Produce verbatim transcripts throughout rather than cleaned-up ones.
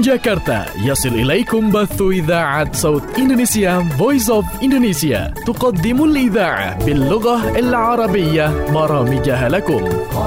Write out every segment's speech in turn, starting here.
جاكرتا يصل إليكم بث إذاعة صوت إندونيسيا Voice of Indonesia تقدم الإذاعة باللغة العربية برامجها لكم.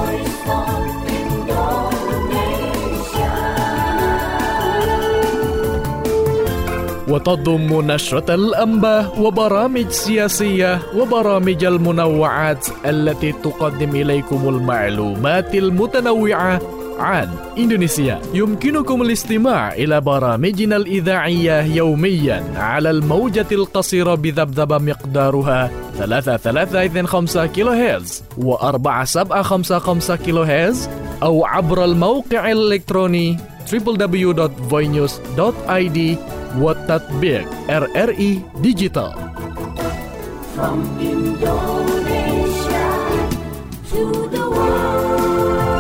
وتضم نشرة الأنباء وبرامج سياسية وبرامج المنوعات التي تقدم إليكم المعلومات المتنوعة عن إندونيسيا. يمكنكم الاستماع إلى برامجنا الإذاعية يوميا على الموجة القصيرة بذبذبة مقدارها ثلاثة ثلاثة اثنين خمسة كيلو هرتز وأربعة سبعة خمسة خمسة كيلو هرتز أو عبر الموقع الإلكتروني دبليو دبليو دبليو دوت voinews دوت آي دي والتطبيق آر آر إي Digital. From Indonesia to the world.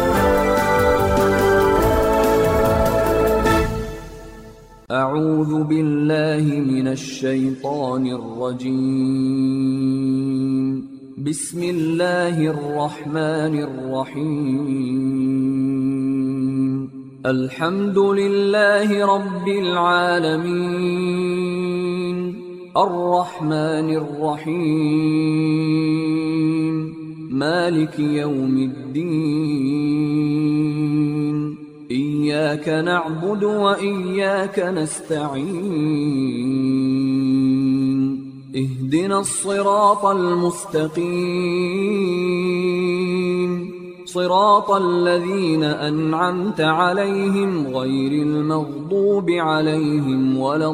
أعوذ بالله من الشيطان الرجيم. بسم الله الرحمن الرحيم. الحمد لله رب العالمين الرحمن الرحيم مالك يوم الدين إياك نعبد وإياك نستعين اهدنا الصراط المستقيم صراط الذين أنعمت عليهم غير المغضوب عليهم ولا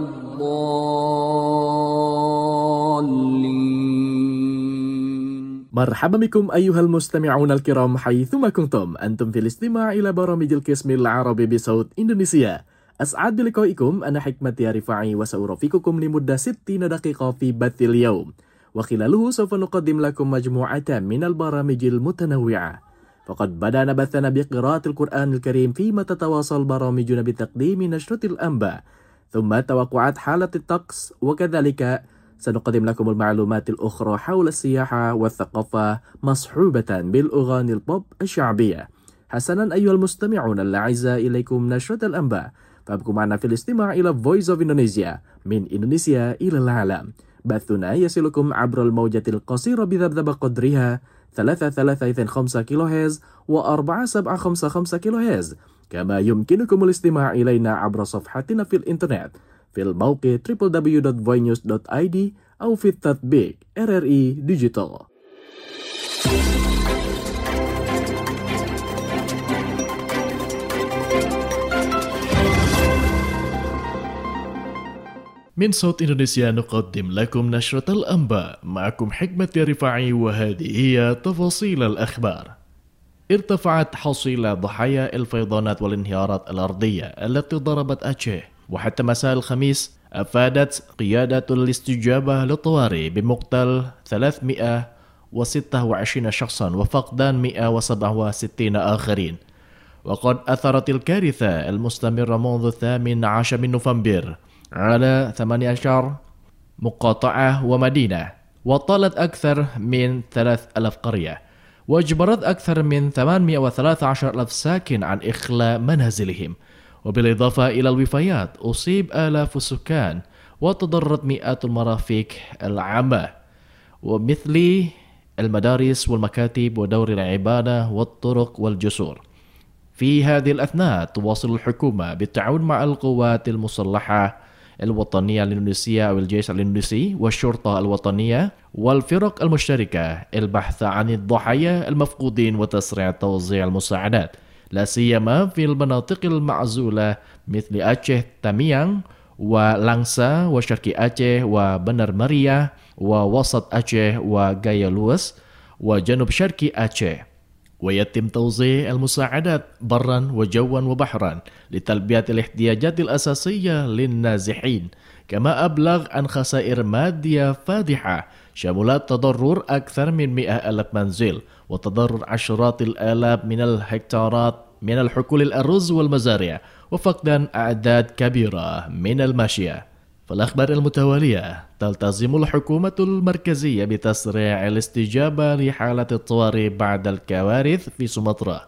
الضالين. مرحبا بكم أيها المستمعون الكرام حيثما كنتم. أنتم في الاستماع إلى برامج القسم العربي بصوت إندونيسيا. أسعد بلقائكم. أنا حكمت يا رفاعي وسأرافقكم لمدة ستين دقيقة في بث اليوم، وخلاله سوف نقدم لكم مجموعة من البرامج المتنوعة. فقد بدأنا بثنا بقراءة القرآن الكريم، فيما تتواصل برامجنا بتقديم نشرة الأنباء ثم توقعات حالة الطقس، وكذلك سنقدم لكم المعلومات الأخرى حول السياحة والثقافة مصحوبة بالأغاني البوب الشعبية. حسنا أيها المستمعون الأعزاء، إليكم نشرة الأنباء، فابقوا معنا في الاستماع إلى Voice of Indonesia من إندونيسيا إلى العالم. بثنا يصلكم عبر الموجة القصيرة بذبذبة قدرها ثلاثة ثلاثة اثنين خمسة كيلو هرتز وأربعة سبعة خمسة خمسة كيلو هرتز. كما يمكنكم الاستماع إلينا عبر صفحتنا في الإنترنت في الموقع دبليو دبليو دبليو دوت voinews دوت آي دي أو في التطبيق آر آر إي Digital. من صوت إندونيسيا نقدم لكم نشرة الأنباء، معكم حكمة يا رفاعي، وهذه هي تفاصيل الأخبار. ارتفعت حصيلة ضحايا الفيضانات والانهيارات الأرضية التي ضربت أتشه، وحتى مساء الخميس أفادت قيادة الاستجابة للطوارئ بمقتل ثلاثمائة وستة وعشرين شخصا وفقدان مائة وسبعة وستين آخرين. وقد أثرت الكارثة المستمرة منذ الثامن عشر من نوفمبر على ثمانية عشر مقاطعة ومدينة، وطالت أكثر من ثلاثة آلاف قرية، وأجبرت أكثر من ثمانمائة وثلاثة عشر ألف ساكن عن إخلاء منازلهم. وبالإضافة إلى الوفيات أصيب آلاف السكان وتضررت مئات المرافق العامة، ومثل المدارس والمكاتب ودور العبادة والطرق والجسور. في هذه الأثناء تواصل الحكومة بالتعاون مع القوات المسلحة الوطنية الإندونيسية أو الجيش الإندونيسي والشرطة الوطنية والفرق المشتركة البحث عن الضحايا المفقودين وتسريع توزيع المساعدات، لا سيما في المناطق المعزولة مثل أتشه تاميang ولانسا وشرقي أتشه وبندر مريا ووسط أتشه وجايا لوس وجنوب شرقي أتشه. ويتم توزيع المساعدات برا وجوا وبحرا لتلبية الاحتياجات الأساسية للنازحين. كما أبلغ عن خسائر مادية فادحة شملت تضرر أكثر من مئة ألف منزل وتضرر عشرات الآلاف من الهكتارات من الحقول الأرز والمزارع وفقدان أعداد كبيرة من الماشية. فالأخبار المتوالية تلتزم الحكومة المركزية بتسريع الاستجابة لحالة الطوارئ بعد الكوارث في سومطرة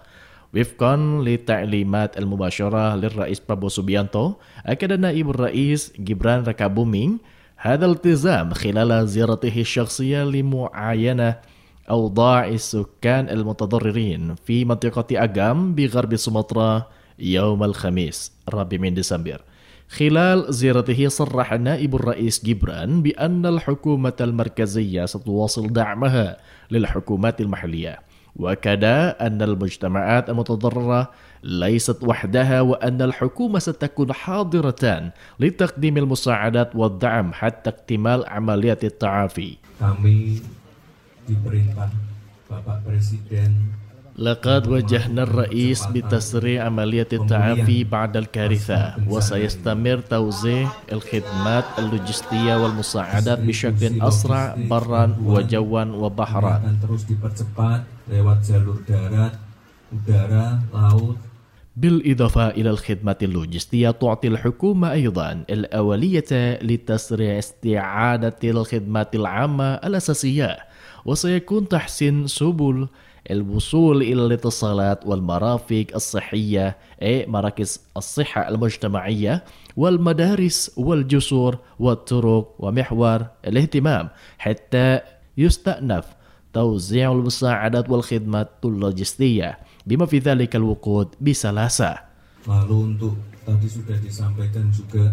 وفقا للتعليمات المباشرة للرئيس برابو سوبيانتو، أكد نائب الرئيس جبران ركابومين هذا الالتزام خلال زيارته الشخصية لمعاينة أوضاع السكان المتضررين في منطقة أجام بغرب سومطرة يوم الخميس الرابع من ديسمبر. خلال زيارته صرح نائب الرئيس جبران بأن الحكومة المركزية ستواصل دعمها للحكومات المحلية، وأكد أن المجتمعات المتضررة ليست وحدها وأن الحكومة ستكون حاضرة لتقديم المساعدات والدعم حتى اكتمال عملية التعافي. Kami diperintah Bapak Presiden لقد وجهنا الرئيس بتسريع عملية التعافي بعد الكارثة، وسيستمر توزيع الخدمات اللوجستية والمساعدات بشكل أسرع برا وجوا وبحرا. akan terus dipercepat lewat jalur darat, udara, laut. بالإضافة إلى الخدمات اللوجستية، تعطي الحكومة أيضا الأولية لتسريع استعادة الخدمات العامة الأساسية، وسيكون تحسين سبل الوصول إلى الاتصالات والمرافق الصحية أي مراكز الصحة المجتمعية والمدارس والجسور والطرق ومحور الاهتمام حتى يستأنف توزيع المساعدات والخدمات اللوجستية بما في ذلك الوقود بسلاسة. Lalu untuk tadi sudah disampaikan juga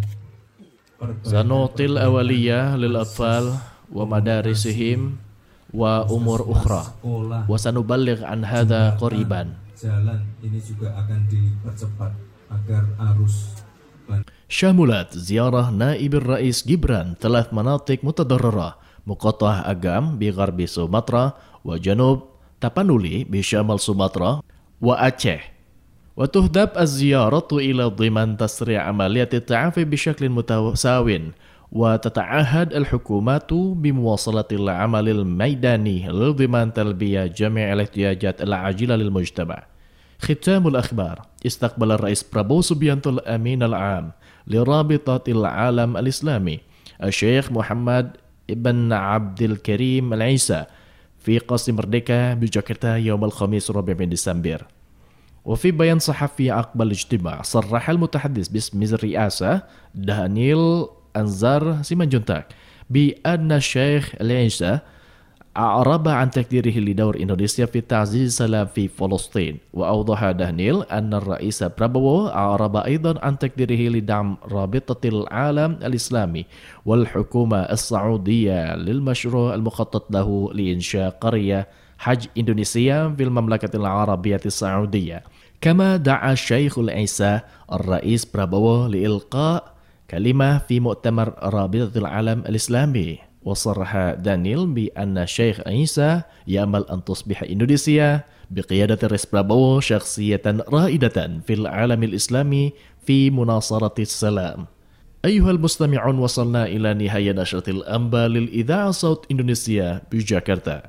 سنعطي الأولية للأطفال ومدارسهم وأمور أخرى وسنبلغ عن هذا قريبا. jalan ini juga akan dipercepat agar arus. شملت زيارة نائب الرئيس جبران ثلاث مناطق متضررة: مقاطعة أجام بغرب سومطرة، وجنوب تابانولي بشمال سومطرة، وأتشه. وتهدف الزيارة إلى ضمان تسريع عملية التعافي بشكل متساو، وتتعهد الحكومات بمواصلة العمل الميداني لضمان تلبية جميع الاحتياجات العاجلة للمجتمع. ختام الأخبار. استقبل الرئيس برابو سوبيانتو الأمين العام لرابطة العالم الإسلامي الشيخ محمد ابن عبد الكريم العيسى في قصر مردكة بجاكرتا يوم الخميس الرابع من ديسمبر. وفي بيان صحفي عقب الاجتماع، صرح المتحدث باسم الرئاسة دانيال أنزار سيمانجونتاك بأن الشيخ العيسى أعرب عن تقديره لدور إندونيسيا في تعزيز السلام في فلسطين. وأوضح دانيال أن الرئيس برابو أعرب أيضا عن تقديره لدعم رابطة العالم الإسلامي والحكومة السعودية للمشروع المخطط له لإنشاء قرية حج إندونيسيا في المملكة العربية السعودية. كما دعا الشيخ العيسى الرئيس برابو لإلقاء كلمة في مؤتمر رابطة العالم الإسلامي. وصرح دانيال بأن الشيخ عيسى يأمل أن تصبح إندونيسيا بقيادة الرئيس برابو شخصية رائدة في العالم الإسلامي في مناصرة السلام. أيها المستمعون، وصلنا إلى نهاية نشرة الأنباء للإذاعة صوت إندونيسيا بجاكرتا.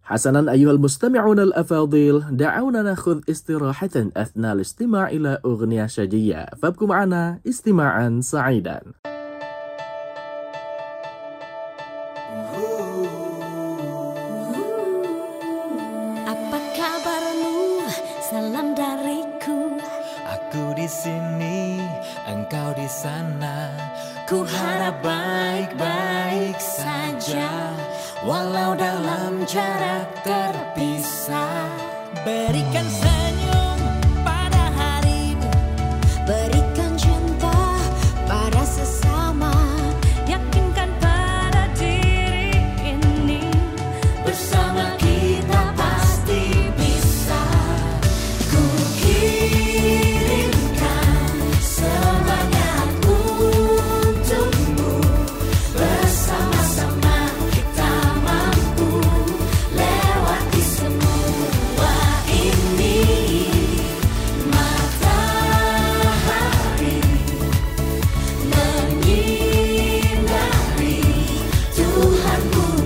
حسنا أيها المستمعون الأفاضل، دعونا نأخذ استراحة أثناء الاستماع إلى أغنية شجية، فابقوا معنا استماعا سعيدا. Apa kabarmu? Salam dariku. Aku di sini, engkau di sana. Ku harap baik-baik saja, walau dalam jarak terpisah. Berikan senyum pada harimu, Berikan cinta pada sesama. yakinkan pada diri ini, bersama kita pasti bisa. Ku kirimkan semangat untukmu, bersama-sama kita mampu lewati semua ini. Matahari menyinari, Tuhan pun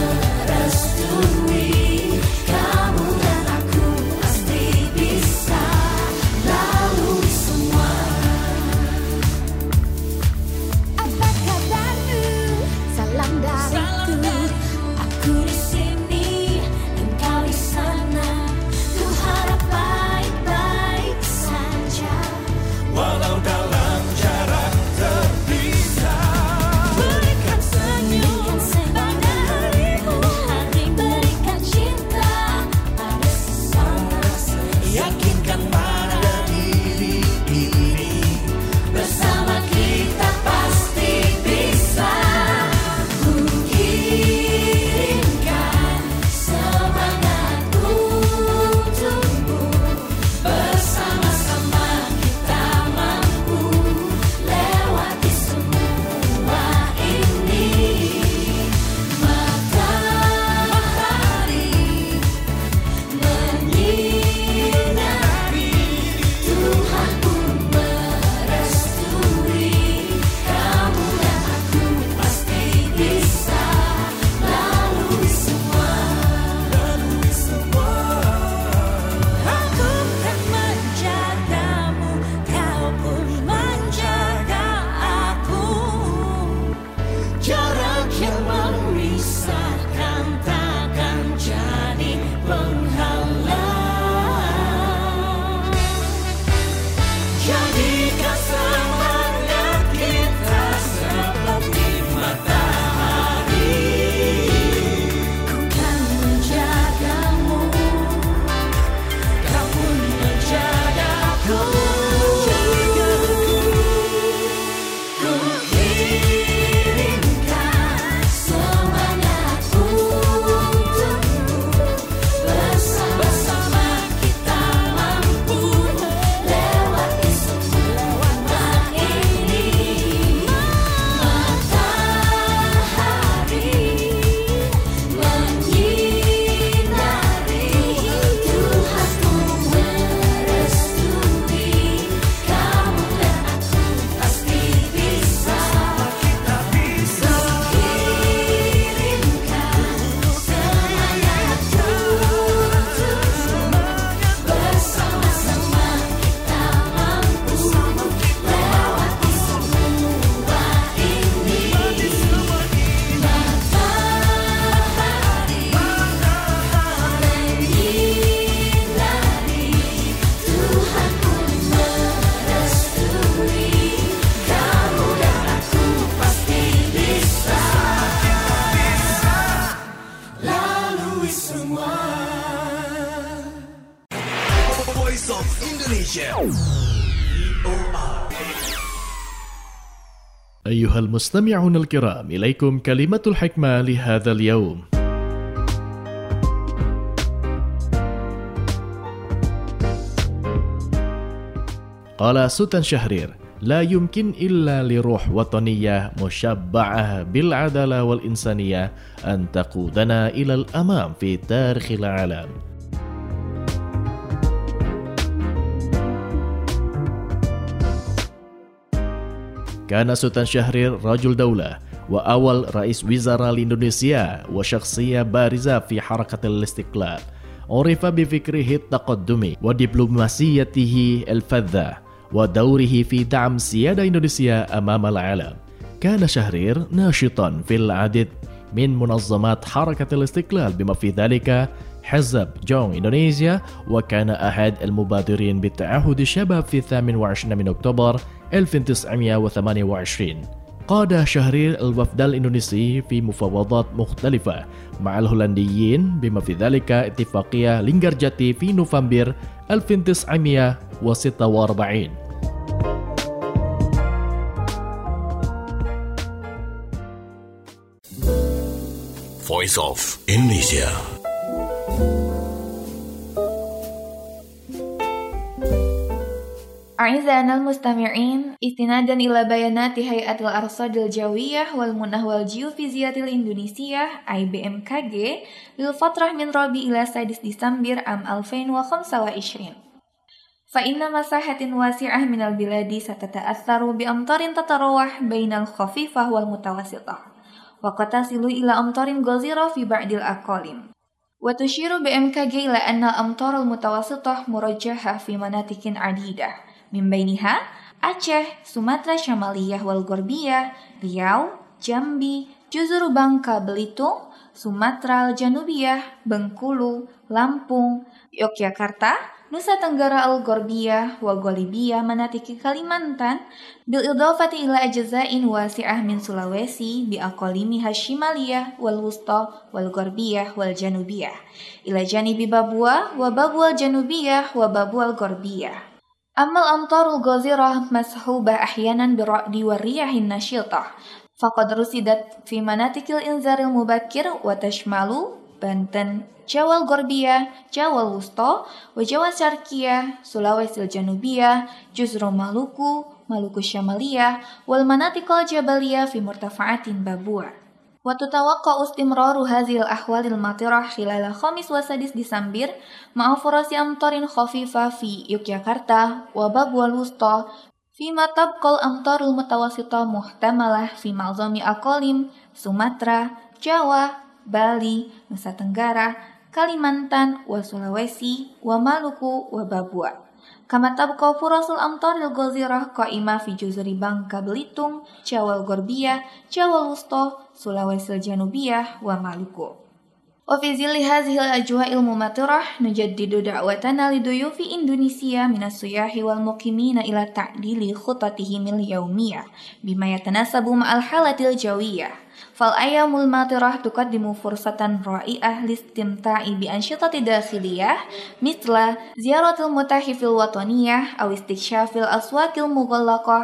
merestui. Kamu dan aku pasti bisa lalui semua. Apa kabarmu? Salam dariku. Aku di sini, engkau di sana. Ku harap baik-baik saja, walau dalam jarak terpisah. Berikan senyum pada harimu, berikan cinta pada sesama. Yakinkan pada diri ini, bersama kita pasti bisa. Ku kirimkan semangat untukmu, bersama-sama kita mampu lewati semua ini. Matahari menyinari, Tuhan pun merestui. Kamu dan aku pasti bisa lalui semua. Lalui semua. Aku kan menjagamu, kau pun menjaga aku. Jarak yang memisahkan takkan jadi penghalang. Jadikan semangat kita seperti matahari. Ku kan menjagamu, kau pun menjagaku. Ku kirimkan semangat untukmu, bersama-sama kita mampu lewati semua ini. Matahari menyinari, Tuhan pun merestui. Kamu dan aku pasti bisa. Kita bisa. Kirimkan semangat untukmu, bersama-sama kita mampu lewati semua ini. Matahari menyinari, Tuhan pun merestui. Kamu dan aku pasti bisa lalui semua. Voice of Indonesia. أيها المستمعون الكرام، إليكم كلمة الحكمة لهذا اليوم. قال سلطان شهرير: لا يمكن إلا لروح وطنية مشبعة بالعدالة والإنسانية أن تقودنا إلى الأمام في تاريخ العالم. كان سلطان شهرير رجل دولة، وأول رئيس وزراء لإندونيسيا وشخصية بارزة في حركة الاستقلال. عرف بفكره التقدمي ودبلوماسيته الفذة ودوره في دعم سيادة إندونيسيا أمام العالم. كان شهرير ناشطا في العديد من منظمات حركة الاستقلال بما في ذلك حزب جونغ إندونيسيا، وكان أحد المبادرين بالتعهد الشباب في الثامن والعشرين من أكتوبر ألف وتسعمائة وثمانية وعشرين. قاد شهرير الوفد الإندونيسي في مفاوضات مختلفة مع الهولنديين بما في ذلك اتفاقية لينغرجاتي في نوفمبر ألف وتسعمائة وستة وأربعين. Voice of Indonesia. أعزائنا المستمعين، استنادا إلى بيانات هيئة الأرصاد الجوية والمناخ والجيوفيزياء الإندونيسية أي بي إم كي جي للفترة من رابع إلى سادس ديسمبر عام ألفين وخمسة وعشرين، فإن مساحة واسعة من البلاد ستتأثر بأمطار تتراوح بين الخفيفة والمتوسطة، وقد تصل إلى أمطار غزيرة في بعض الأقاليم. وتشير بي إم كي جي إلى أن الأمطار المتوسطة مرجحة في مناطق عديدة، من بينها Aceh, Sumatera Symaliyah wal Gorbiyah, Riau, Jambi, Juzur Bangka Belitung, Sumatera Janubiyah, Bengkulu, Lampung, Yogyakarta, Nusa Tenggara Al-Gorbiyah wal Golibiyah manatiki Kalimantan, bil idafati ila ajza'in wasi'ah min Sulawesi bi aqalimiha Shimaliyah wal Wusta wal Gorbiyah wal Janubiyah, ila janibi Babua wa Babua Janubiyah wa Babua Gorbiyah. أما الأمطار الغزيرة مسحوبة أحيانا بالرعد والرياح النشطة، فقد رصدت في مناطق الإنذار المبكر وتشمل بنتن، جاوا الغربية، جاوا الوسطى، وجاوا الشرقية، سلاويسي الجنوبية، جزر مالوكو، مالوكو الشمالية، والمناطق الجبلية في مرتفعات بابوا. وتتوقع استمرار هذه الأحوال الماطرة خلال خامس وسادس ديسمبر مع فرص أمطار خفيفة في يوغياكارتا وبابوا الوسطى، فيما تبقى الأمطار المتوسطة محتملة في معظم أقاليم سوماترا، جاوا، بالي، نوسا تنggara, Kalimantan, وسلويسي ومالوكو وبابوا. كما تبقى فرص الأمطار الغزيرة قائمة في جزر بانكا بليتونغ، جاوا الغربية، جاوا الوسطى، سلاويسي الجنوبية ومالوكو. وفي ظل هذه الأجواء الممطرة نجدد دعوتنا لضيوف إندونيسيا من السياح والمقيمين إلى تعديل خططهم اليومية بما يتناسب مع الحالة الجوية، فالأيام الماطرة تقدم فرصة رائعة للاستمتاع بأنشطة داخلية مثل زيارة المتاحف الوطنية أو استكشاف الأسواق المغلقة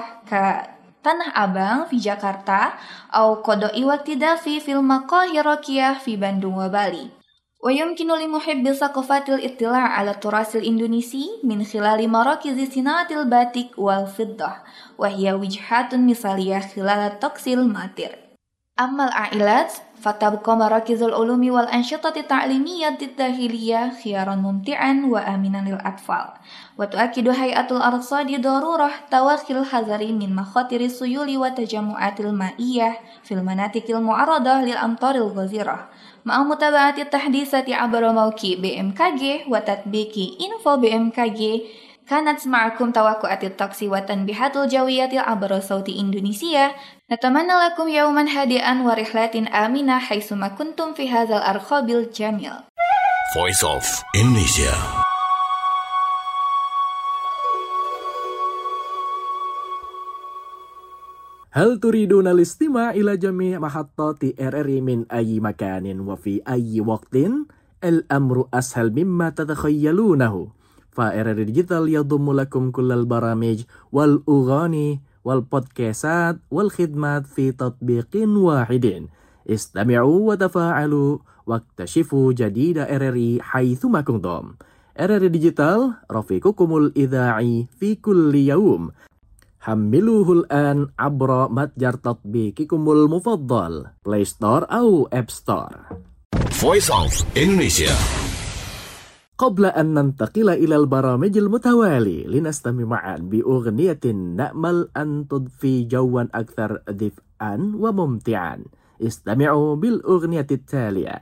كتنah Abang في جاكرتا أو قضاء وقت دافي في المقاهي الراقية في بندung وبالي. ويمكن لمحب الثقافات الاطلاع على التراث الإندونيسي من خلال مراكز صناعة الباتيك والفضة، وهي وجهات مثالية خلال الطقس الماطر. أما العائلات فتبقى مراكز العلوم والأنشطة التعليمية الداخلية خيارا ممتعا وآمنا للأطفال. وتؤكد هيئة الأرصاد ضرورة تواخي الحذر من مخاطر السيول والتجمعات المائية في المناطق المعرضة للأمطار الغزيرة، مع متابعة التحديثات عبر موقع بي إم كي جي وتطبيق إنفو بي إم كي جي. كانت معكم توقعات الطقس والتنبيهات الجوية عبر صوت إندونيسيا. نتمنى لكم يوما هادئا ورحلات آمنة حيثما كنتم في هذا الأرخاب الجميل. Voice of Indonesia. هل تريدون الاستماع إلى جميع محطات إر إر من أي مكان وفي أي وقت؟ الأمر أسهل مما تتخيلونه، فإر إر ديجيتال يضم لكم كل البرامج والأغاني والبودكاستات والخدمات في تطبيق واحد. استمعوا وتفاعلوا واكتشفوا جديد إر إر حيثما كنتم. إر إر ديجيتال رفيقكم الإذاعي في كل يوم. حملوه الآن عبر متجر تطبيقكم المفضل بلاي ستور أو أب ستور. Voice of Indonesia. قبل أن ننتقل إلى البرامج المتوالي لنستمع معا بأغنية نأمل أن تضفي جوا أكثر دفء naf'an wa mumti'an. Istami'u bil ughniyati taliya.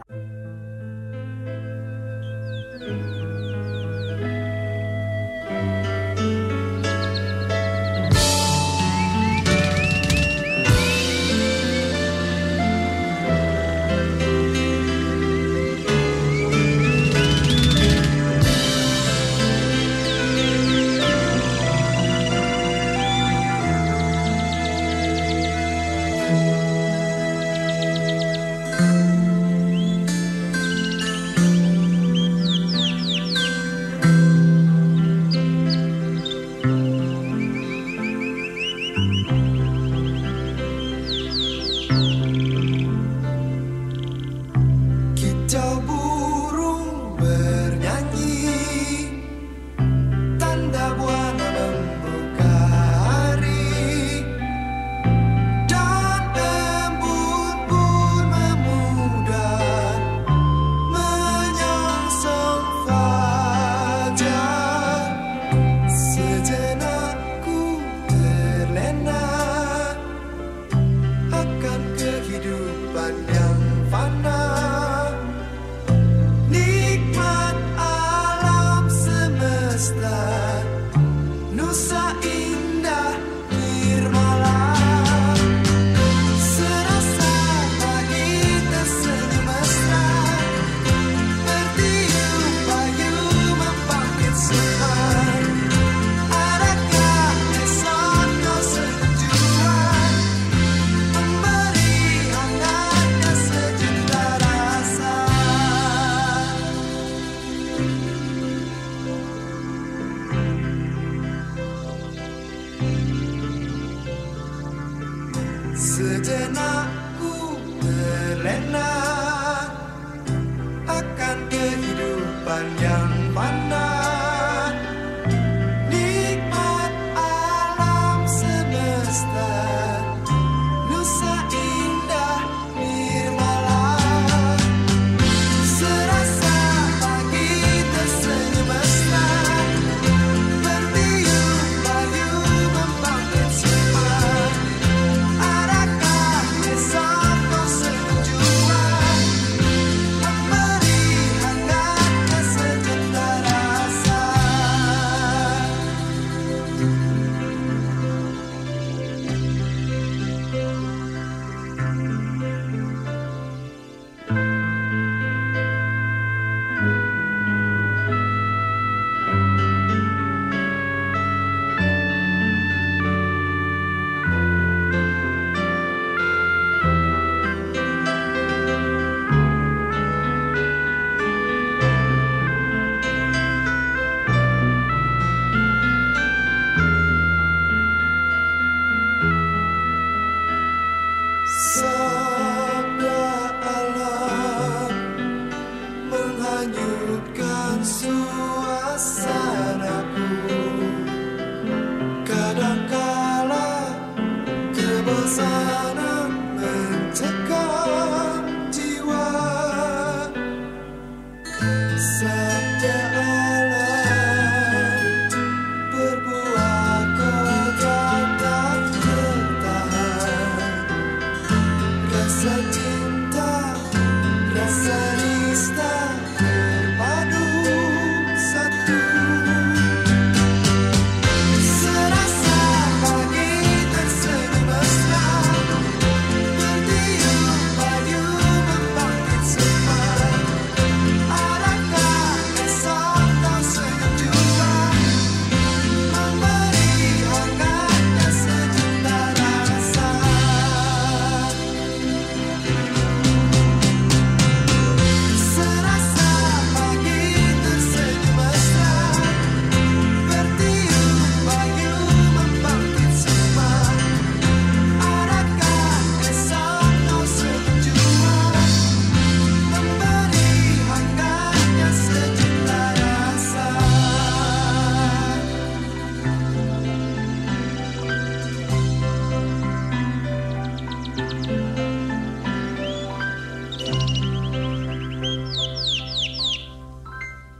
Sejenak ku terlena akan kehidupan yang fana, nikmat alam semesta, nusa indah nirmala. Serasa pagi tersenyum mesra, bertiup layu membangkit sinar. Adakah esok kau sejuta, memberi hangatnya sejuta rasa. Sabda alam menghanyutkan suasanaku. Kadangkala kebosanan mencekam jiwa. Sabda alam berbuah kodrat tak tertahan. Rasa cinta, rasa nista terpadu satu. Serasa pagi tersenyum mesra, bertiup layu membangkit sempat. Adakah esok kau senyum juga, memberi hangatnya sejuta rasa. Serasa pagi tersenyum mesra, bertiup layu membangkit sempat. Adakah esok kau senyum juga, memberi hangatnya sejuta rasa.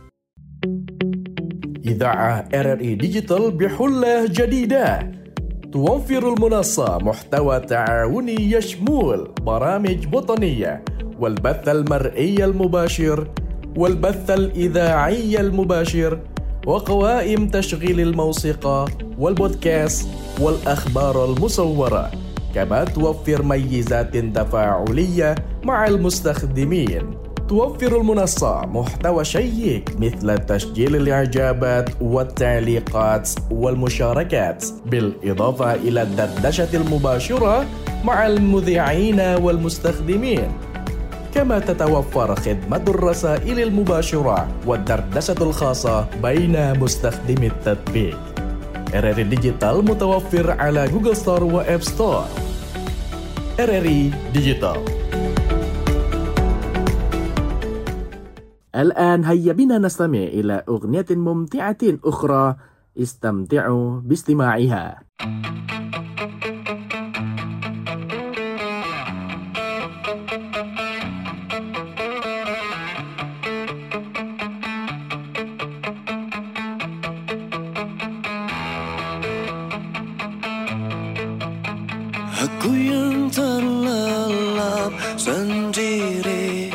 Idha'ah R R I Digital bihullah jadidah. توفر المنصة محتوى تعاوني يشمل برامج وطنية والبث المرئي المباشر والبث الإذاعي المباشر وقوائم تشغيل الموسيقى والبودكاست والأخبار المصورة، كما توفر ميزات تفاعلية مع المستخدمين. توفر المنصة محتوى شيق مثل تسجيل الإعجابات والتعليقات والمشاركات، بالإضافة إلى الدردشة المباشرة مع المذيعين والمستخدمين. كما تتوفر خدمة الرسائل المباشرة والدردشة الخاصة بين مستخدمي التطبيق. إر إر ديجيتال متوفر على جوجل ستور وآب ستور. إر إر ديجيتال. الآن هيا بنا نستمع إلى أغنية ممتعة أخرى، استمتعوا باستماعها. Aku yang terlelap sendiri,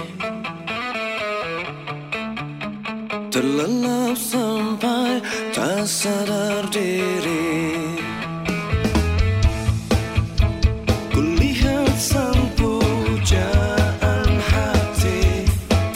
terlelap sampai tak sadar diri. Kulihat sang pujaan hati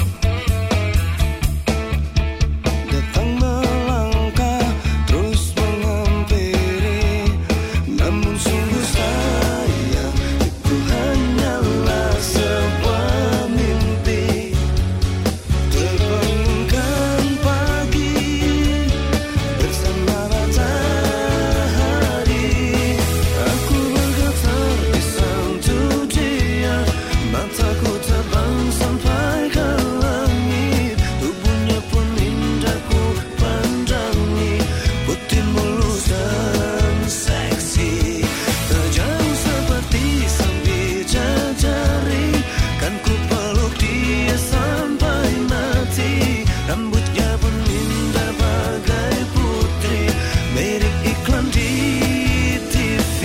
datang melangkah terus menghampiri, namun sungguh sayang itu hanyalah sebuah mimpi. Terbangunkan pagi bersama matahari, aku bergetar di santu dia, mataku terbang sampai ke langit, tubuhnya pun indah ku pandangi, putih mulus dan seksi, tajam seperti sang bidadari, kan ku peluk dia sampai mati, rambutnya pun indah bagai putri, mirip iklan di T V.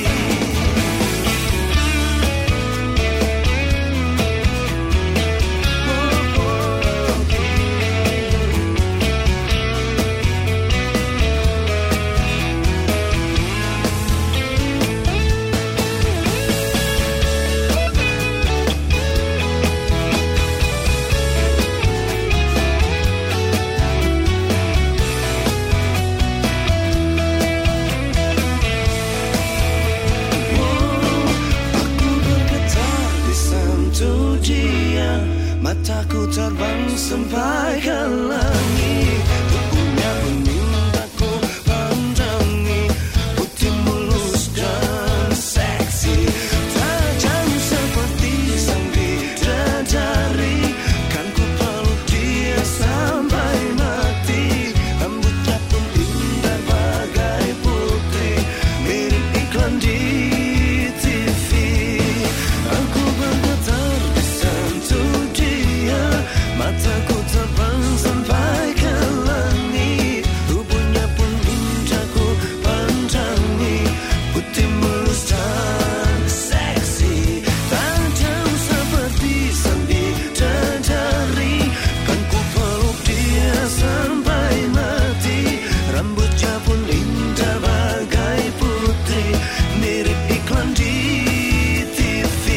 Aku bergetar di santu dia, mataku terbang sampai ke langit, tubuhnya pun indah ku pandangi, putih mulus dan seksi, tajam seperti sang bidadari, kan ku peluk dia sampai mati, rambutnya pun indah bagai putri, mirip iklan di T V. Aku bergetar di santu dia, mataku terbang sampai ke langit, tubuhnya pun indah ku pandangi, putih mulus dan seksi, tajam seperti sang bidadari, kan ku peluk dia sampai mati, rambutnya pun indah bagai putri, mirip iklan di T V.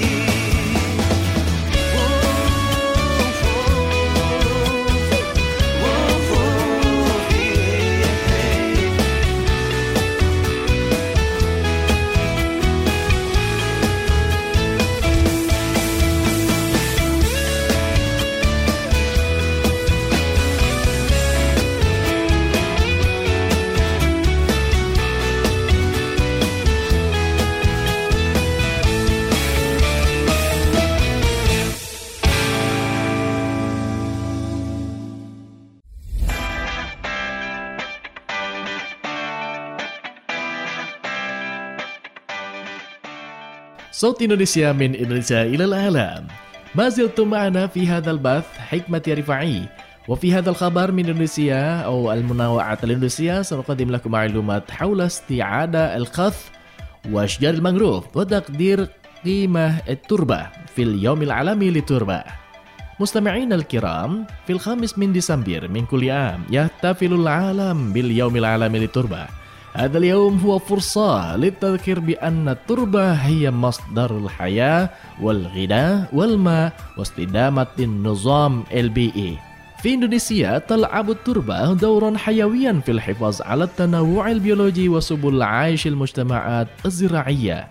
صوت إندونيسيا من إندونيسيا إلى العالم. ما زلتم معنا في هذا البث حكمة رفاعي وفي هذا الخبر من إندونيسيا أو المنوعات الإندونيسية سنقدم لكم معلومات حول استعادة الخث وأشجار المانغروف وتقدير قيمة التربة في اليوم العالمي للتربة. مستمعينا الكرام، في الخامس من ديسمبر من كل عام يحتفل العالم باليوم العالمي للتربة. هذا اليوم هو فرصة للتذكير بأن التربة هي مصدر الحياة والغذاء والماء واستدامة النظام البيئي. في إندونيسيا تلعب التربة دورا حيويا في الحفاظ على التنوع البيولوجي وسبل عيش المجتمعات الزراعية.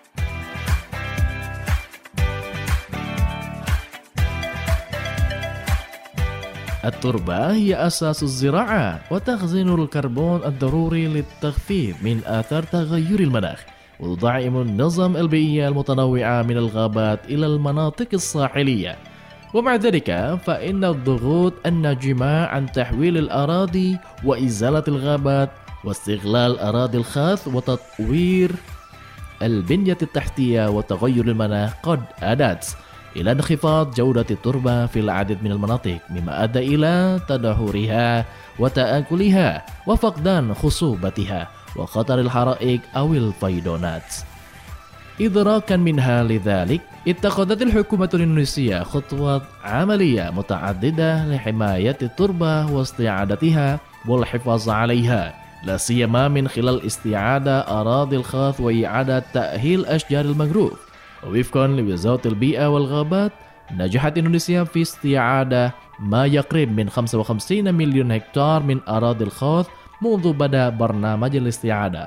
التربة هي أساس الزراعة وتخزن الكربون الضروري للتخفيف من آثار تغير المناخ، وتدعم النظام البيئي المتنوع من الغابات إلى المناطق الساحلية. ومع ذلك فإن الضغوط الناجمة عن تحويل الأراضي وإزالة الغابات واستغلال أراضي الخاث وتطوير البنية التحتية وتغير المناخ قد أدت إلى انخفاض جودة التربة في العديد من المناطق، مما أدى إلى تدهورها وتآكلها وفقدان خصوبتها وخطر الحرائق أو الفيضانات. إدراكا منها لذلك اتخذت الحكومة الإندونيسية خطوات عملية متعددة لحماية التربة واستعادتها والحفاظ عليها، لا سيما من خلال استعادة أراضي الخاث وإعادة تأهيل أشجار المانغروف. ووفقا لوزارة البيئة والغابات، نجحت إندونيسيا في استعادة ما يقرب من خمسة وخمسين مليون هكتار من أراضي الخاث منذ بدأ برنامج الاستعادة.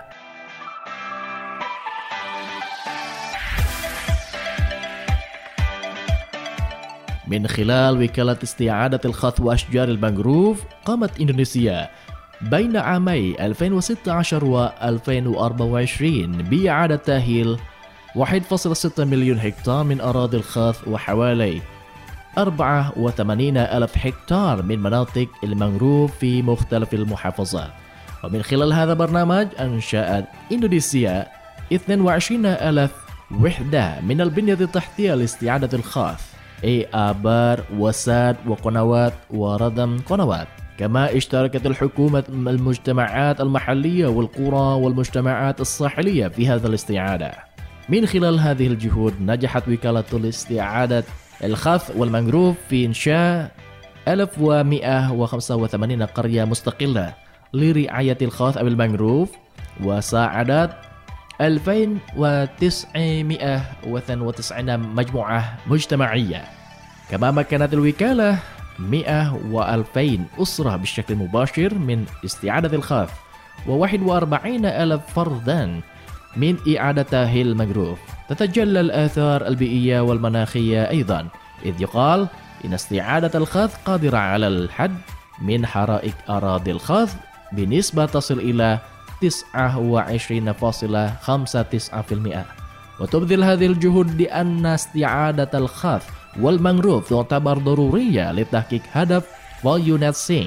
من خلال وكالة استعادة الخاث وأشجار المانغروف، قامت إندونيسيا بين عامي ألفين وستة عشر و ألفين وأربعة وعشرين بإعادة تأهيل واحد فاصلة ستة مليون هكتار من أراضي الخاث وحوالي أربعة وثمانين ألف هكتار من مناطق المانغروف في مختلف المحافظات. ومن خلال هذا البرنامج أنشأت إندونيسيا اثنين وعشرين ألف وحدة من البنية التحتية لاستعادة الخاث، أي آبار وساد وقنوات وردم قنوات. كما اشتركت الحكومة المجتمعات المحلية والقرى والمجتمعات الساحلية في هذا الاستعادة. من خلال هذه الجهود نجحت وكالة الاستعادة الخاث والمانغروف في إنشاء ألف ومئة وخمسة وثمانين قرية مستقلة لرعاية الخاث أو المانغروف، وساعدت ألفين وتسعمئة واثنين وتسعين مجموعة مجتمعية. كما مكنت الوكالة مئة وألفين أسرة بشكل مباشر من استعادة الخاث وواحد وأربعين ألف فردا من إعادة تأهيل المانغروف. تتجلى الآثار البيئية والمناخية أيضا، إذ يقال إن استعادة الخاث قادرة على الحد من حرائق أراضي الخاث بنسبة تصل إلى تسعة وعشرين فاصلة خمسة تسعة بالمئة. وتبذل هذه الجهود لأن استعادة الخاث والمانغروف تعتبر ضرورية لتحقيق هدف فايوناتسينغ.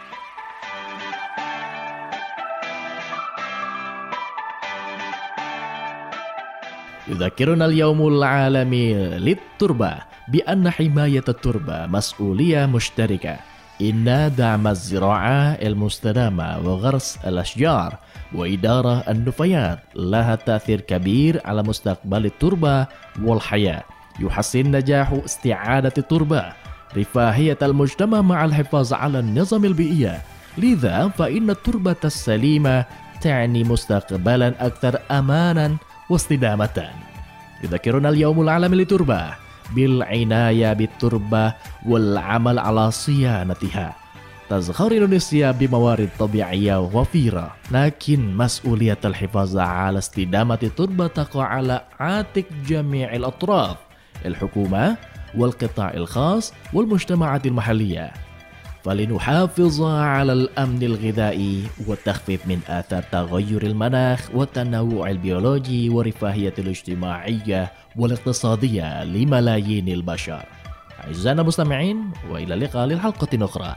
يذكرنا اليوم العالمي للتربة بأن حماية التربة مسؤولية مشتركة. إن دعم الزراعة المستدامة وغرس الأشجار وإدارة النفايات لها تأثير كبير على مستقبل التربة والحياة. يحسن نجاح استعادة التربة رفاهية المجتمع مع الحفاظ على النظام البيئي. لذا فإن التربة السليمة تعني مستقبلا أكثر أمانا واستدامة. يذكرنا اليوم العالمي للتربة بالعناية بالتربة والعمل على صيانتها. تزخر إندونيسيا بموارد طبيعية وفيرة، لكن مسؤولية الحفاظ على استدامة التربة تقع على عاتق جميع الأطراف: الحكومة والقطاع الخاص والمجتمعات المحلية. فلنحافظ على الأمن الغذائي والتخفيف من آثار تغير المناخ والتنوع البيولوجي والرفاهية الاجتماعية والاقتصادية لملايين البشر. أعزائنا المستمعين، وإلى اللقاء للحلقة أخرى.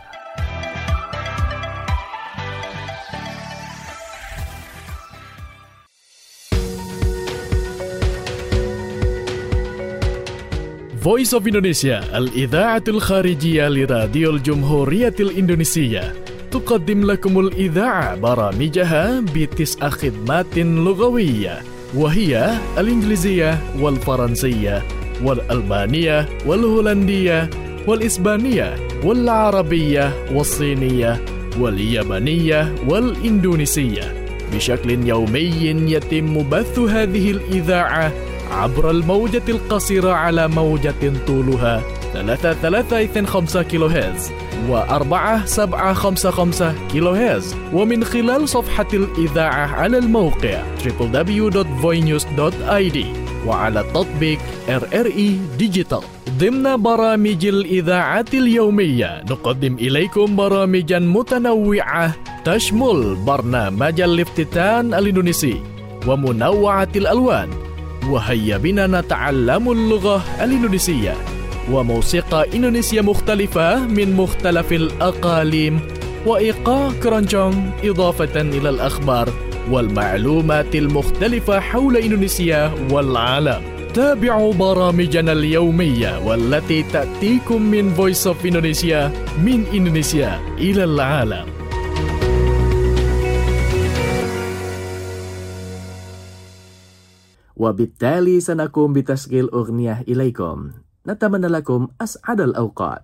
Voice of Indonesia, al-idha'atul kharijiyah li radiyul jumhuriyatil Indonesia. تقدم لكم الإذاعة برامجها بتسع خدمات لغوية، وهي الإنجليزية والفرنسية والألمانية والهولندية والإسبانية والعربية والصينية واليابانية والإندونيسية. بشكل يومي يتم بث هذه الإذاعة عبر الموجة القصيرة على موجة طولها ثلاثة ثلاثة اثنين خمسة كيلو هرتز وأربعة سبعة خمسة خمسة كيلو هرتز، ومن خلال صفحة الإذاعة على الموقع دبليو دبليو دبليو دوت فوي نيوز دوت آي دي وعلى تطبيق آر آر إي ديجيتال. ضمن برامج الإذاعة اليومية نقدم إليكم برامجا متنوعة تشمل برنامج الافتتان الإندونيسي ومنوعة الألوان، وهيا بنا نتعلم اللغة الإندونيسية وموسيقى إندونيسيا مختلفة من مختلف الأقاليم وإيقاع كرونجong، إضافة إلى الأخبار والمعلومات المختلفة حول إندونيسيا والعالم. تابعوا برامجنا اليومية والتي تأتيكم من Voice of Indonesia من إندونيسيا إلى العالم. وبالتالي سنقوم بتسجيل أغنية إليكم. نتمنى لكم أسعد الأوقات.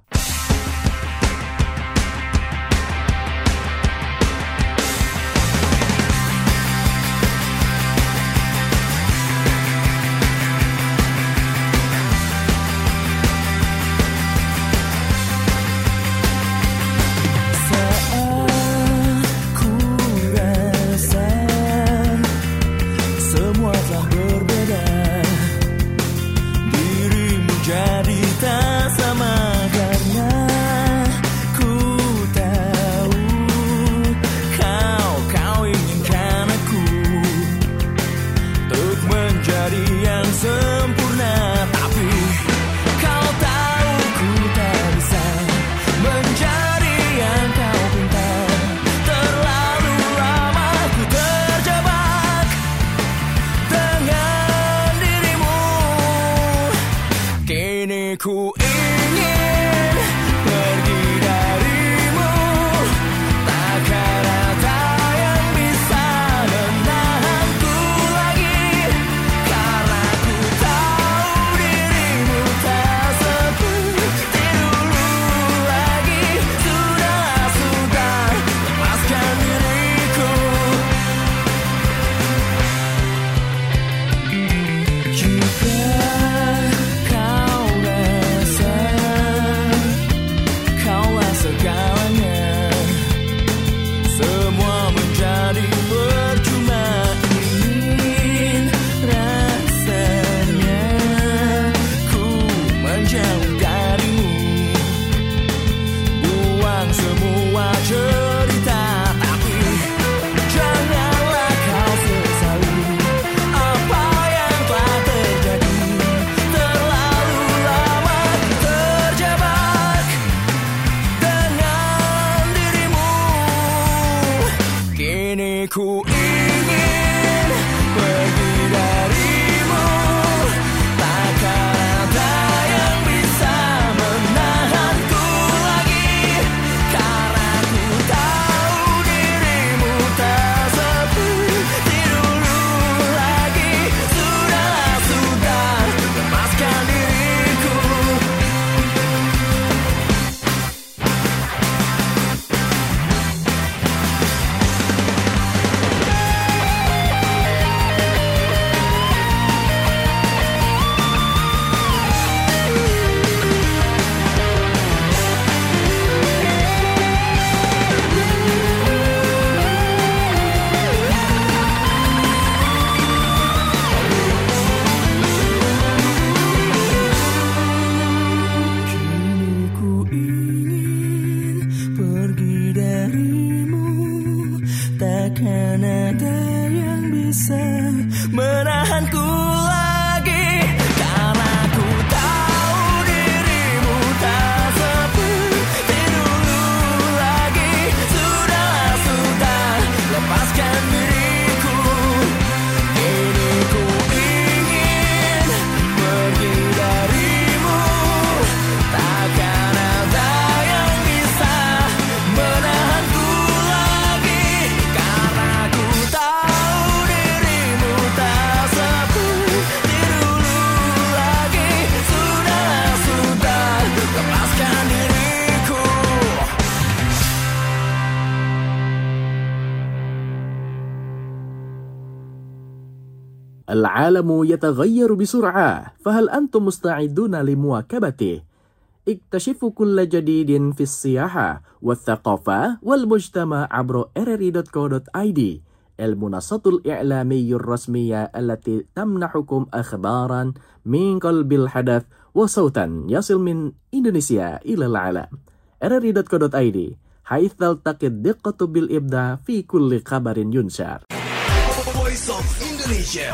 Ku ingin pergi darimu, takkan ada yang bisa menahanku lagi, karena ku tahu dirimu tak seperti dulu lagi. Sudah, sudah, lepaskan diriku. Jika segalanya semua menjadi percuma, ingin rasanya ku menjauh darimu, buang semua cerita, tapi janganlah kau sesali apa yang telah terjadi. Terlalu lama terjebak ku ingin pergi darimu, takkan ada yang bisa menahanku lagi, karena ku tahu dirimu tak seperti dulu lagi. Sudah, sudah, lepaskan diriku. Takkan ada yang bisa menahanku lagi, karena ku tahu dirimu tak seperti dulu lagi. Sudah, sudah, lepaskan diriku. Kini ku ingin pergi darimu, العالم يتغير بسرعة، فهل أنتم مستعدون لمواكبته؟ اكتشفوا كل جديد في السياحة والثقافة والمجتمع عبر إر إر إي دوت كو دوت آي دي، المنصة الإعلامية الرسمية التي تمنحكم أخبارا من قلب الحدث وصوتا يصل من إندونيسيا إلى العالم. إر إر إي دوت كو دوت آي دي حيث تلتقي الدقة بالإبداع في كل خبر ينشر. Voice of Indonesia.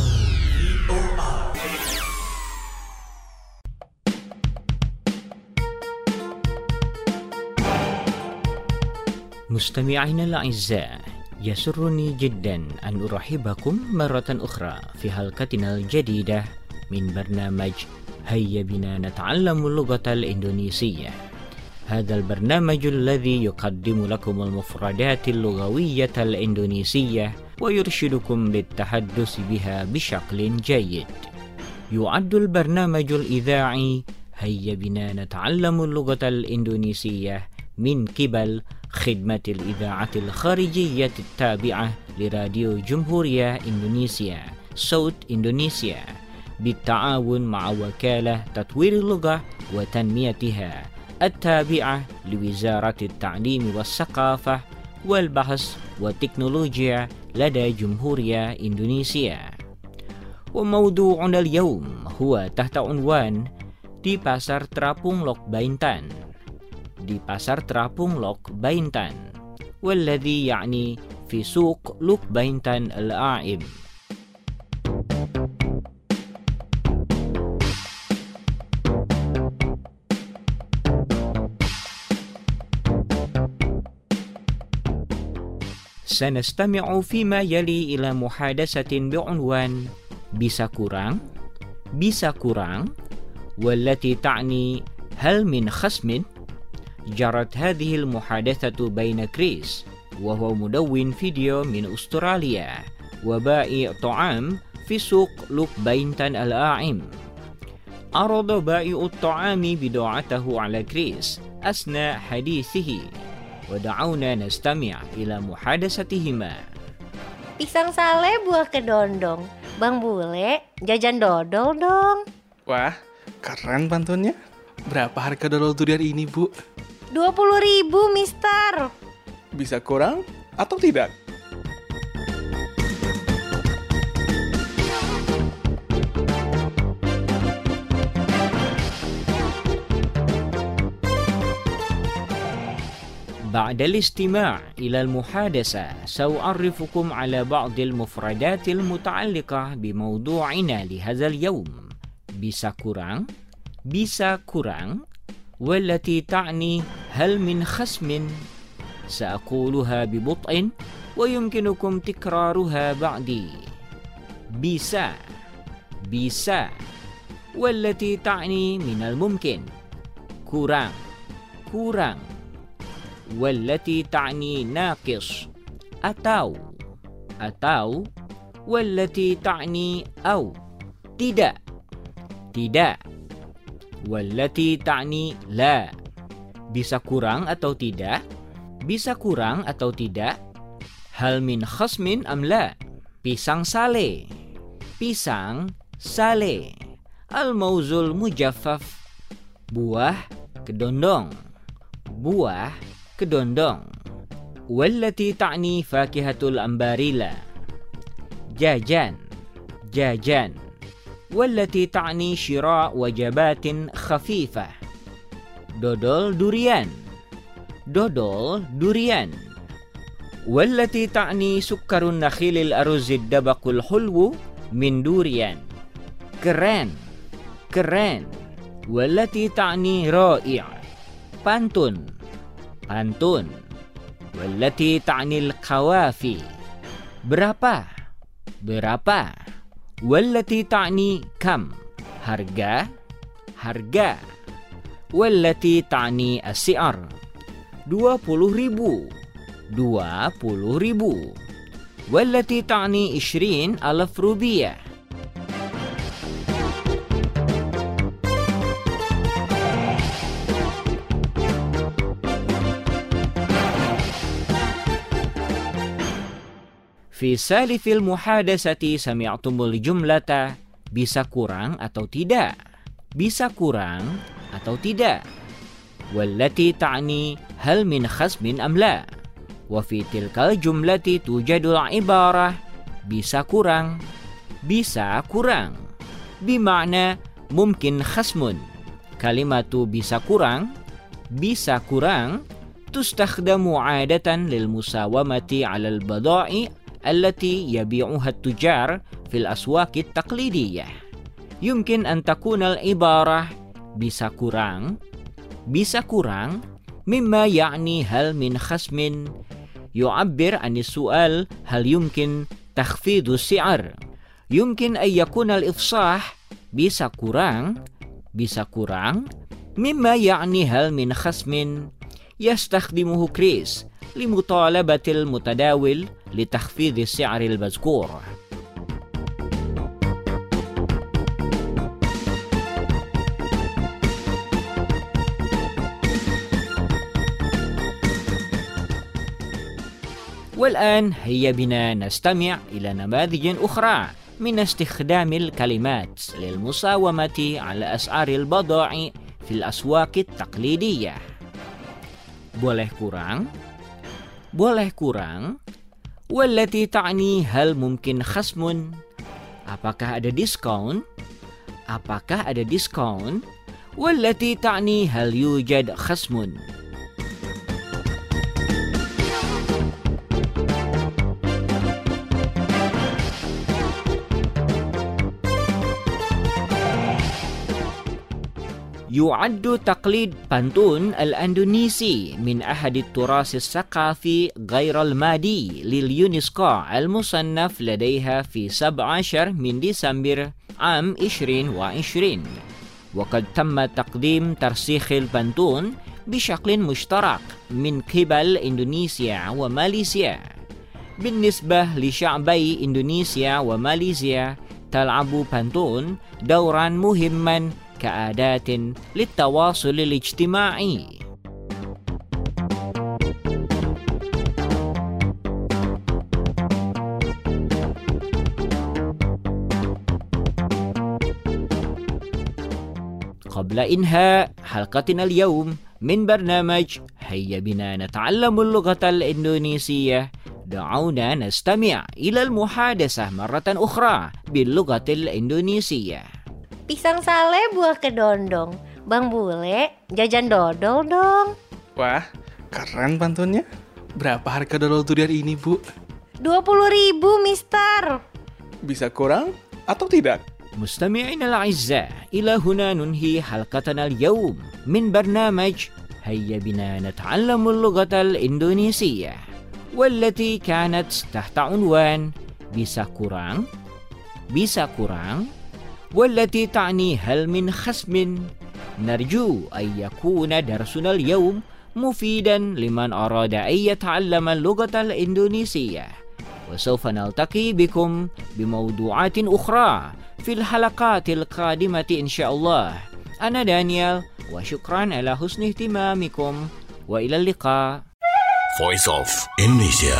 مستمعينا الأعزاء، يسرني جدا أن أرحبكم مرة أخرى في حلقتنا الجديدة من برنامج هيا بنا نتعلم اللغة الإندونيسية. هذا البرنامج الذي يقدم لكم المفردات اللغوية الإندونيسية ويرشدكم للتحدث بها بشكل جيد. يعد البرنامج الإذاعي هيا بنا نتعلم اللغة الإندونيسية من قبل خدمة الإذاعة الخارجية التابعة لراديو جمهورية إندونيسيا صوت إندونيسيا بالتعاون مع وكالة تطوير اللغة وتنميتها التابعة لوزارة التعليم والثقافة والبحث والتكنولوجيا لدى جمهورية إندونيسيا. وموضوعنا اليوم هو تحت عنوان di Pasar Terapung Lok Baintan. di Pasar Terapung Lok Baintan والذي يعني في سوق لوك باينتان الأعم. سنستمع فيما يلي إلى محادثة بعنوان bisa kurang bisa kurang والتي تعني هل من خصم. جرت هذه المحادثة بين كريس وهو مدون فيديو من أستراليا وبائع طعام في سوق لوك باينتان الأعم. عرض بائع الطعام بضاعته على كريس أثناء حديثه ودعونا نستمع إلى محادثتهما. Pisang sale buah kedondong. Bang Bule, jajan dodol dong. Wah, keren pantunnya. Berapa harga dodol durian ini, Bu? dua puluh ribu, mister. Bisa kurang atau tidak? بعد الاستماع إلى المحادثة سأعرفكم على بعض المفردات المتعلقة بموضوعنا لهذا اليوم. bisa kurang bisa kurang والتي تعني هل من خصم. سأقولها ببطء ويمكنكم تكرارها بعدي. bisa bisa والتي تعني من الممكن. kurang kurang والتي تعني ناقص atau atau والتي تعني أو tidak tidak والتي تعني لا. bisa kurang atau tidak bisa kurang atau tidak. hal min khasmin am la. pisang sale pisang sale. al mauzul mujaffaf buah kedondong buah kedondong. والتي تعني فاكهة الأمباريلا jajan jajan. والتي تعني شراء وجبات خفيفة dodol durian dodol durian. والتي تعني سكر النخيل الأرز الدبق الحلو من durian keren keren. والتي تعني رائع pantun pantun. والتي تعني القوافي berapa berapa. والتي تعني كم harga harga. والتي تعني السعر dua puluh ribu dua puluh ribu. والتي تعني عشرين ألف روبية. Fi salifil muhadasati sami'tumul jumlata, bisa kurang atau tidak? Bisa kurang atau tidak? Wallati ta'ni hal min khasmin am la? Wa fi tilkal jumlati tujadul ibarah bisa kurang, bisa kurang. Bima'na mungkin khasmun. Kalimatu bisa kurang, bisa kurang tustakhdamu 'adatan lil musawamati 'ala al bada'i allati yabi'uha at-tujar fil aswaq at-taqlidiyah. Yumkin an takuna al-ibarah bisa kurang, bisa kurang mimma ya'ni hal min khasmin yu'abbir 'an as-su'al hal yumkin takhfidu as-si'ar. Yumkin an yakuna al-ifsah bisa kurang, bisa kurang mimma ya'ni hal min khasmin yastakhdimuhu Chris limutalabatil mutadawil litakhfidhi as-si'ar al-mazkur. والآن هيا بنا نستمع إلى نماذج أخرى من استخدام الكلمات للمساومة على أسعار البضائع في الأسواق التقليدية. Boleh kurang, boleh kurang, wallati ta'ni hal mungkin khasmun, apakah ada diskon, apakah ada diskon, wallati ta'ni hal yujad khasmun. يعد تقليد pantun الأندونيسي من أحد التراث الثقافي غير المادي لليونسكو المصنف لديها في سبعة عشر من ديسمبر عام عشرين وعشرين، وقد تم تقديم ترسيخ البنتون بشكل مشترك من قبل إندونيسيا وماليزيا. بالنسبة لشعبي إندونيسيا وماليزيا تلعب بنتون دورا مهما كأداة للتواصل الاجتماعي. قبل إنهاء حلقتنا اليوم من برنامج هيا بنا نتعلم اللغة الإندونيسية، دعونا نستمع إلى المحادثة مرة أخرى باللغة الإندونيسية. Pisang sale buah kedondong. Bang Bule, jajan dodol dong. Wah, keren pantunnya. Berapa harga dodol durian ini, Bu? dua puluh ribu, mister. Bisa kurang atau tidak? مستمعينا الأعزاء، إلى هنا ننهي حلقتنا اليوم من برنامج هيا بنا نتعلم اللغة الإندونيسية، والتي كانت تحت عنوان bisa kurang، bisa kurang، والتي تعني هل من خصم. نرجو أن يكون درسنا اليوم مفيدا لمن أراد أن يتعلم اللغة الإندونيسية، وسوف نلتقي بكم بموضوعات أخرى في الحلقات القادمة إن شاء الله. أنا دانيال، وشكرا على حسن اهتمامكم، وإلى اللقاء. Voice of Indonesia.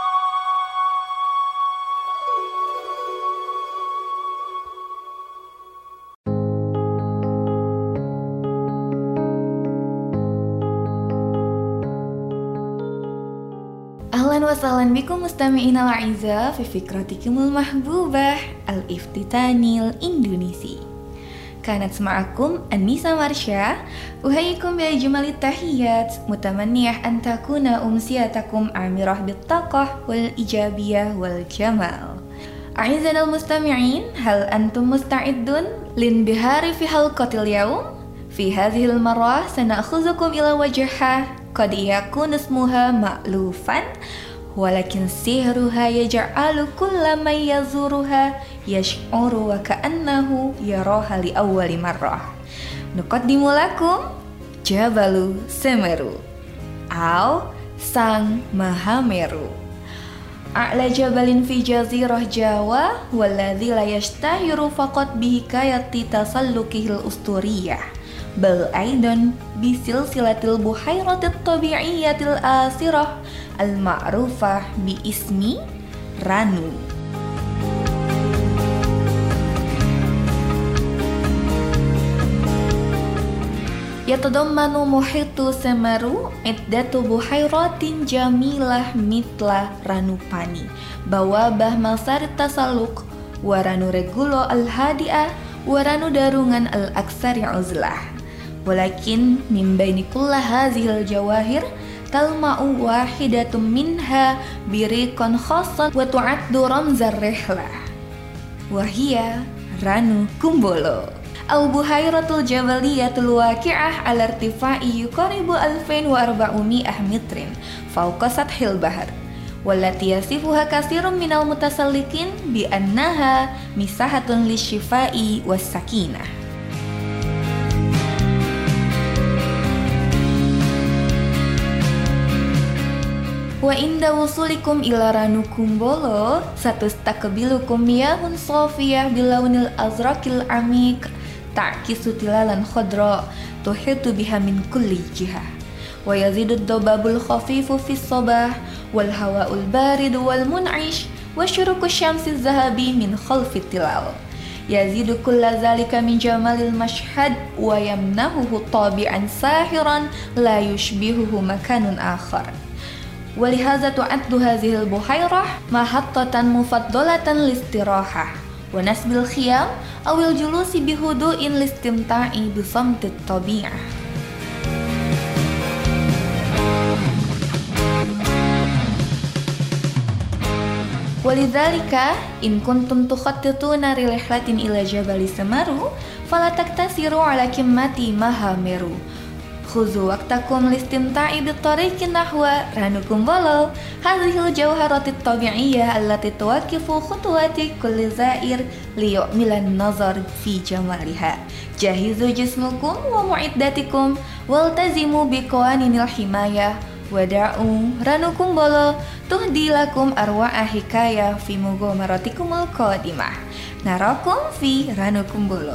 Ahlan wa sahlan bikum mustami'ina al-a'izza fi fikratikumul mahbubah al-iftitanil Indonesi. Kanat ma'akum An-Nisa Marsha, uhayyikum bi ajmalit tahiyyat, mutamanniyah an takuna umsiyatakum amirah bit taqah wal ijabiyah wal jamal. A'izana al-mustami'in, hal antum musta'iddun linbihari fi halqatil yawm? Fi hadhihi al-marrah sana'khuzukum ila wajhah قد يكون اسمها مألوفا ولكن سحرها يجعل كل من يزورها يشعر وكأنه يراها لأول مرة. نقدم لكم جبل سمرو أو Sang Mahameru, أعلى جبل في جزيرة جاوا والذي لا يشتهر فقط بحكاية تسلقه الأسطورية، بل أيضا بسلسلة البحيرة الطبيعية الآسرة المعروفة باسم Ranu. Yatadammanu muhitu Semeru iddatu buhairatin jamilah mitla ranupani bawabah malsarit tasaluk waranu regulo al-hadi'ah waranu darungan al-aksari uzlah walakin min baini kulla hazihil jawahir talma'u wahidatum minha biriqan khassat wa tu'addu ramzar rihlah wahia Ranu Kumbolo Al-Buhairatul Jabaliyatul Waqi'ah ala irtifa'i yuqaribu alfain wa arba'umi'ah mitrin fawqa sathil bahar wallati yasifuha katsirun minal mutasallikin bi annaha misahatun lisyifa'i was sakinah. Wa inda wusulikum ila Ranu Kumbolo satustakbilukum miyahun safiyah bilaunil azraqil amik ta'kisu tilalan khadra tuhitu biha min kulli jihah wa yazidu ad-dababul khafifu fis sabah wal hawa'ul barid wal mun'ish wa syuruku syamsi zahabi min khalfi tilal yazidu kulla zalika min jamalil mashhad wa yamnahuhu tabi'an sahiran la yushbihuhu makanun akhar walihadza tu'addu hadhil buhairah mahattatan mufaddalatan listirahah wa nasbil khiyam awil julusi bihudu'in listimta'i bisamtit tabi'ah. Walidzalika in kuntum tukhattituna rihlatin ila jabali Semeru fala taktasiru ala kimmati mahameru khuzu waqtakum listimta'i bitariqin nahwa Ranu Kumbolo hadhil jawharatit tabi'iyyah allati tuwaqifu khutuwati kulli za'ir liyu'milan nazar fi jamaliha jahizu jismukum wa mu'iddatikum waltazimu biqawaninil himayah wada'u Ranu Kumbolo tuhdi lakum arwa'a hikayah fi mughamaratikumul qadimah narakum fi Ranu Kumbolo.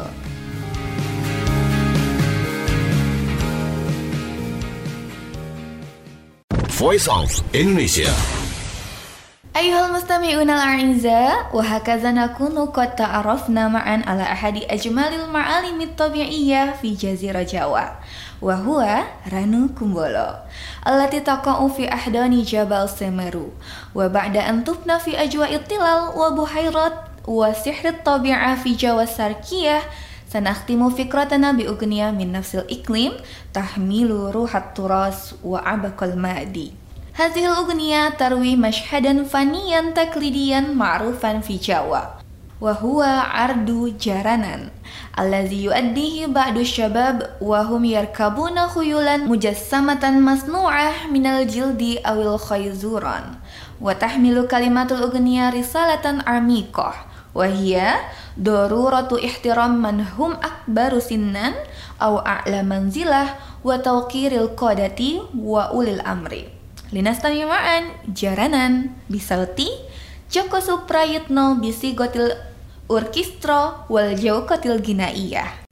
Voice of Indonesia. Ayuhal mustami'una al-a'izza wa hakaza nakunu qad ta'arafna ma'an ala ahadi ajmalil ma'alimit tabi'iyyah fi jazirah Jawa wa huwa Ranu Kumbolo allati taqa'u fi ahdani Jabal Semeru wa ba'da an tufna fi ajwa'it tilal wa buhairat wa sihrit tabi'ah fi Jawa Sarkiyah sanakhtimu fikratana bi ugniya min nafsil iklim tahmilu ruhat turas wa abaqal madi. Hadhil ugniya tarwi mashhadan faniyan taklidiyan ma'rufan fi Jawa wa huwa ardu jaranan allazi yuaddihi ba'du syabab wa hum yarkabuna khuyulan mujassamatan masnu'ah minal jildi awil khayzuran wa tahmilu kalimatul ugniya risalatan amikah wahia daruratu ihtiram man hum akbaru sinnan aw a'la manzilah wa tawqiril qadati wa ulil amri linastami ma'an jaranan bisauti Joko Suprayitno bisi gotil orkestra wal jawqatil ginaiyah.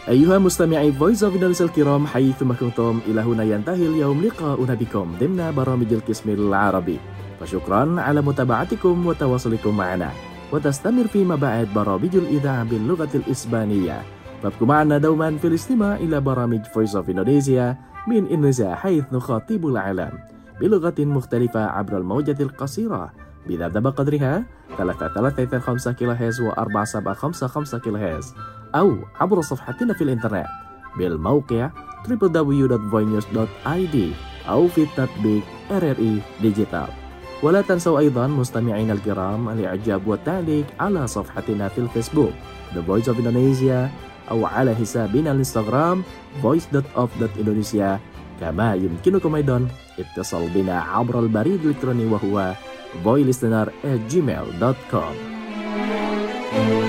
أيها مستمعي Voice of Indonesia الكرام حيثما كنتم إلى هنا ينتهي اليوم لقاؤنا بكم ضمن برامج القسم العربي، فشكرا على متابعتكم وتواصلكم معنا، وتستمر فيما بعد برامج الإذاعة باللغة الإسبانية. فابقوا معنا دوما في الاستماع إلى برامج Voice of Indonesia من إندونيسيا حيث نخاطب العالم بلغة مختلفة عبر الموجة القصيرة بذبذب قدرها ثلاثة ثلاثة خمسة كيلو هرتز وأربعة سبعة خمسة خمسة كيلو هرتز، أو عبر صفحتنا في الإنترنت بالموقع دبليو دبليو دبليو دوت voinews دوت آي دي أو في تطبيق آر آر إي ديجيتال. ولا تنسوا أيضا مستمعينا الكرام الإعجاب والتعليق على صفحتنا في الفيسبوك The Voice of Indonesia أو على حسابنا الانستغرام voice دوت اوف دوت indonesia. كما يمكنكم أيضا اتصال بنا عبر البريد الإلكتروني وهو voice listener at gmail دوت كوم.